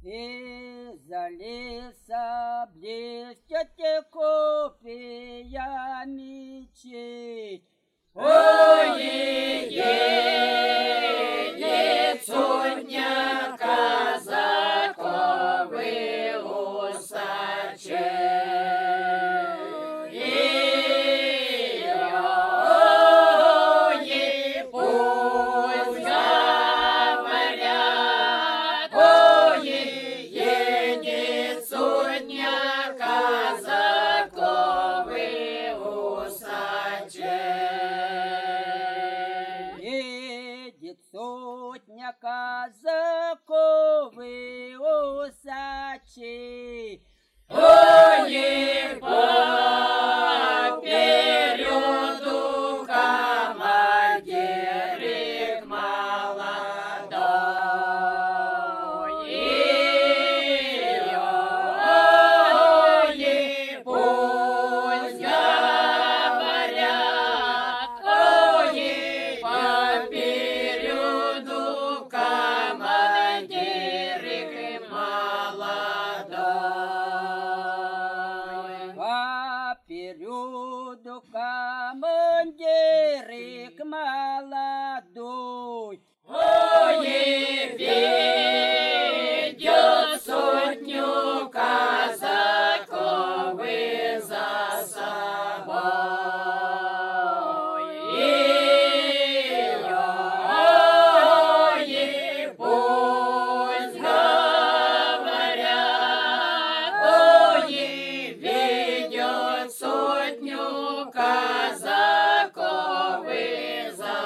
Из-за леса блестят те копья мечей. Ой, едет сотня казаков и усачей. Сотня казаков и усачей. Ой, попереду командирик молодой. Ой, пусть говорят, ой, попереду командирик молодой. Попереду командирик молодой. Ой, ведет сотню казаков и за собой. Ой, пусть говорят, ой, ведет сотню казаков и за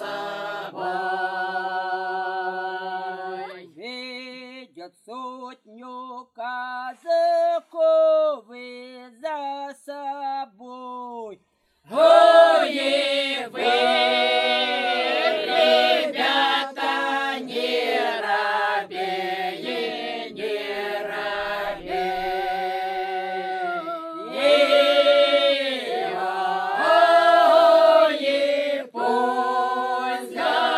собой. Ведет сотню казаков и за собой. Ой, вы, ребята, не робеи, не робеи. Ой, пусть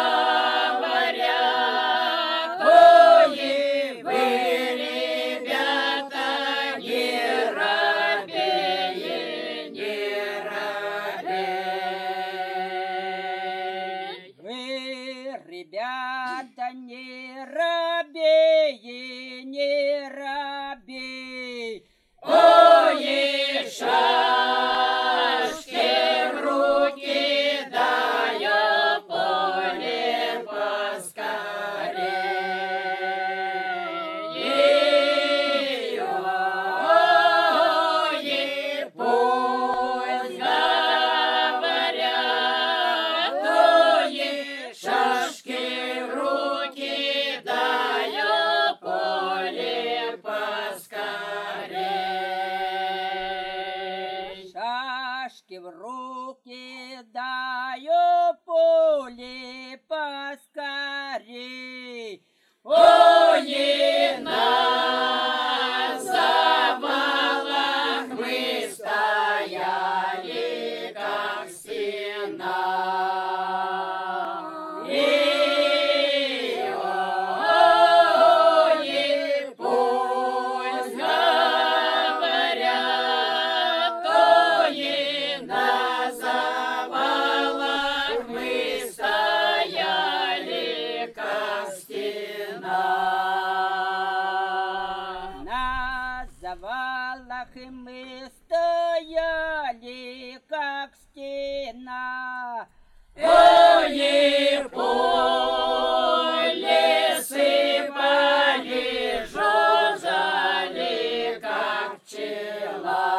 говорят, ой, вы, ребята, не робеи, не робеи. Вы, ребята, не робеи, не робеи. Ой, шашки в руки даю, поле поскорей. Ой, пусть говорят, ой, шашки в руки даю, поле поскорей. Шашки в руки даю, поле поскорей. Ой, на завалах мы стояли, как стена. Ой, пусть говорят, ой, на завалах мы стояли, как стена. На завалах и мы стояли, как стена. Ой, поле сыпали, жужжали, как пчела.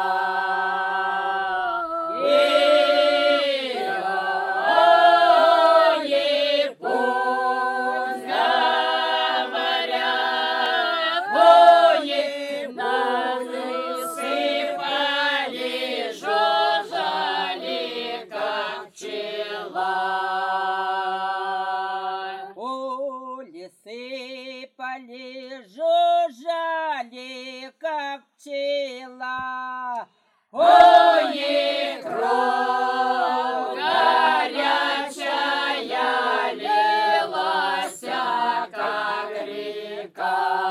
Ой, пусть говорят, ой, поле сыпали, жужжали, как пчела. Поле сыпали, жужжали, как пчела. Ой, кровь горячая лилась, как река.